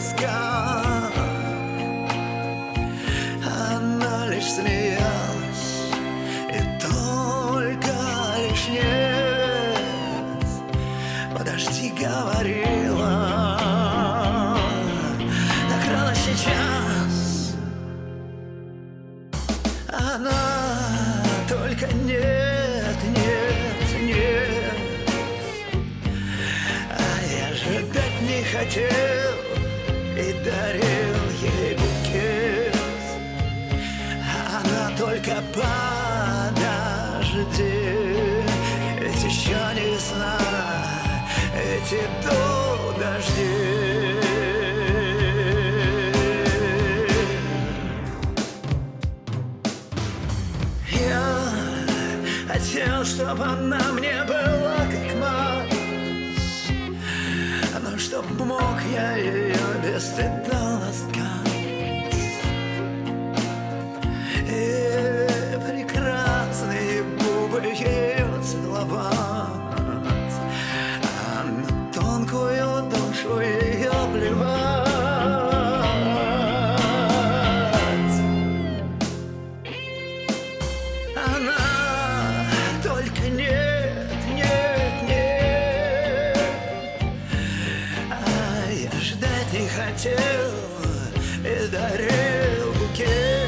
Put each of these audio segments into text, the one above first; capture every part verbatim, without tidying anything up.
тоска. Она лишь смеялась, и только лишь нет, подожди, говорила. Накрала сейчас она, только нет, нет, нет. А я ждать не хотел и дарил ей букет. Она только подожди, ведь еще не весна, эти до дожди. Я хотел, чтобы она мне была как мать, но чтоб мог я ее бесстыдно ласкать и прекрасные губы ее целовать, а на тонкую душу ее плевать. Она только нет, нет, нет. А я ждать не хотел и дарил букет.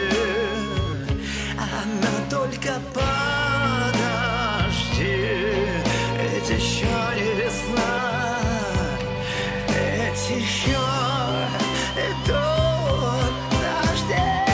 Она только подожди, ведь еще не весна, ведь еще и до дождей.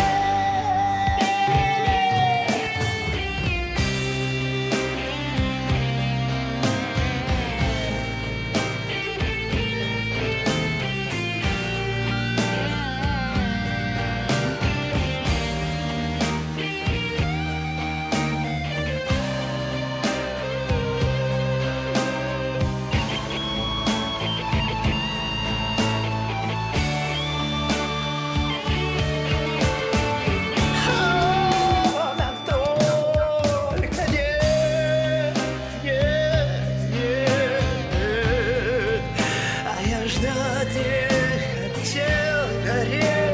Ждать не хотел, гореть.